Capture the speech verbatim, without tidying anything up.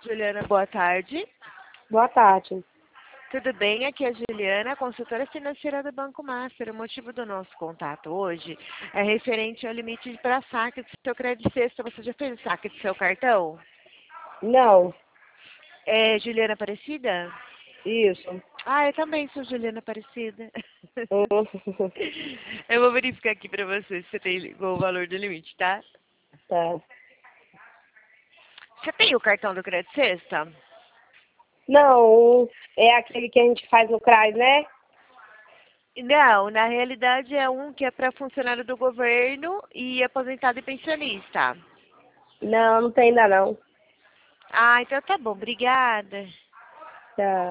Juliana, boa tarde. Boa tarde. Tudo bem? Aqui é a Juliana, consultora financeira do Banco Master. O motivo do nosso contato hoje é referente ao limite para saque do seu crédito sexta. Você já fez o saque do seu cartão? Não, É Juliana Aparecida? isso. Ah, eu também sou Juliana Aparecida. Hum, Eu vou verificar aqui para você se você tem o valor do limite, tá? tá. Você tem o cartão do crédito sexta? Não, é aquele que a gente faz no CRAS, né? Não, na realidade é um que é para funcionário do governo e aposentado e pensionista. Não, não tem ainda não. Ah, então tá bom, obrigada. Tá.